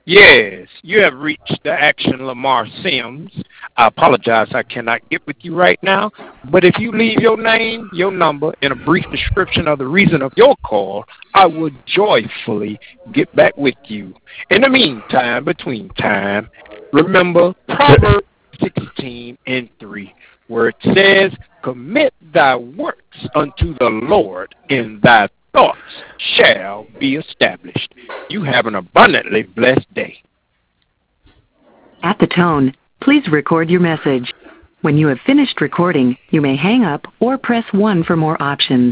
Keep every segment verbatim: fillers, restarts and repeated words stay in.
Yes, you have reached the Action Lamar Sims. I apologize, I cannot get with you right now, but if you leave your name, your number, and a brief description of the reason of your call, I will joyfully get back with you. In the meantime, between time, remember Proverbs sixteen and three, where it says, commit thy works unto the Lord, and thy thoughts shall be established. You have an abundantly blessed day. At the tone, please record your message. When you have finished recording, you may hang up or press one for more options.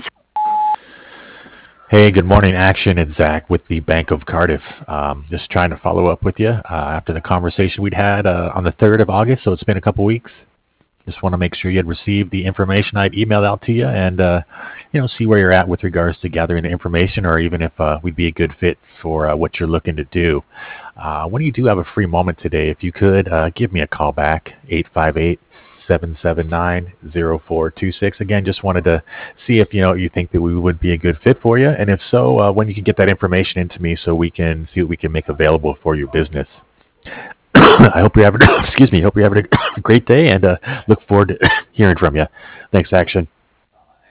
Hey, good morning, Action. It's Zach with the Bank of Cardiff. Um, just trying to follow up with you uh, after the conversation we'd had uh, on the third of August, so it's been a couple weeks. Just want to make sure you had received the information I'd emailed out to you and, uh, you know, see where you're at with regards to gathering the information or even if uh, we'd be a good fit for uh, what you're looking to do. Uh, when you do have a free moment today, if you could, uh, give me a call back, eight five eight, seven seven nine, zero four two six. Again, just wanted to see if, you know, you think that we would be a good fit for you. And if so, uh, when you can get that information into me so we can see what we can make available for your business. I hope you're having, excuse me, hope you're having a great day and uh, look forward to hearing from you. Thanks, Action.